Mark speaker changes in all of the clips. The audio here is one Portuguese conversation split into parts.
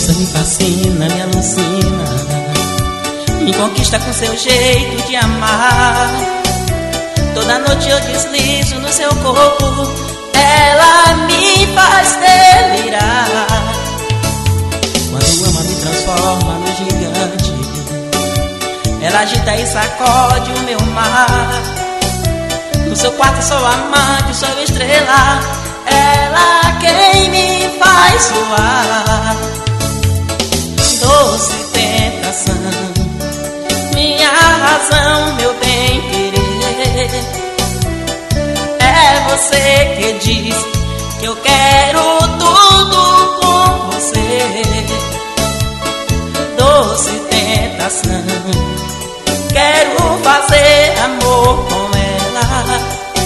Speaker 1: Você me fascina, me alucina, me conquista com seu jeito de amar. Toda noite eu deslizo no seu corpo, ela me faz delirar. Quando ama me transforma no gigante, ela agita e sacode o meu mar. No seu quarto sou amante, sou estrela, ela quem me faz soar. Doce tentação, minha razão, meu bem-querer. É você que diz que eu quero tudo com você. Doce tentação, quero fazer amor com ela.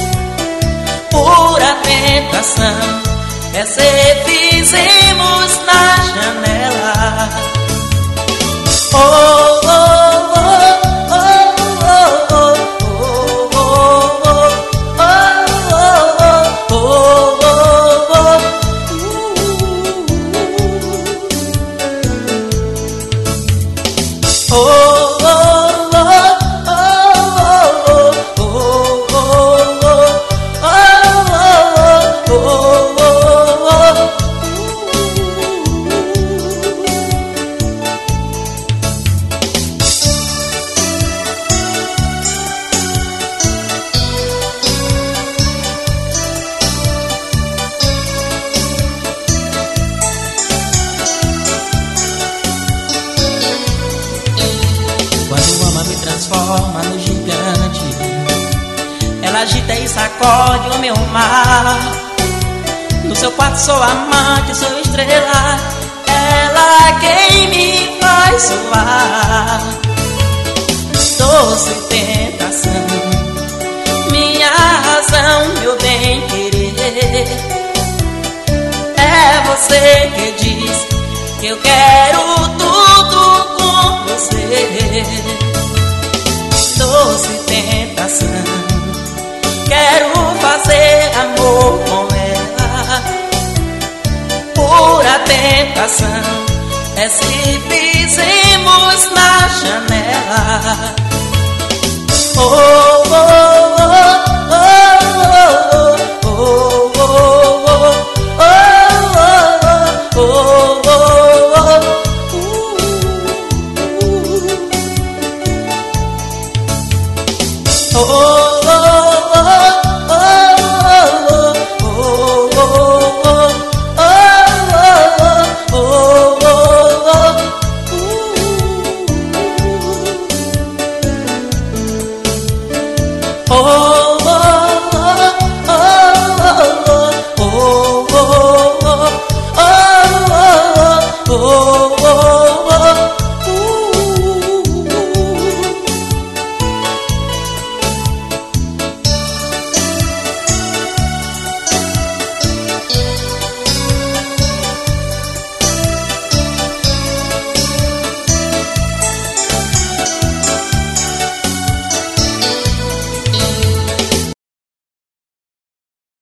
Speaker 1: Pura tentação, essa fizemos na janela. Oh, oh, oh, oh, oh, oh, oh, oh, oh, oh. Transforma no gigante, ela agita e sacode o meu mar. No seu quarto sou amante, sou estrela, ela quem me faz soar. Doce tentação, minha razão, meu bem-querer. É você que diz que eu quero tudo com você. Doce tentação, quero fazer amor com ela. Pura tentação, é se fizemos na janela. Oh, oh,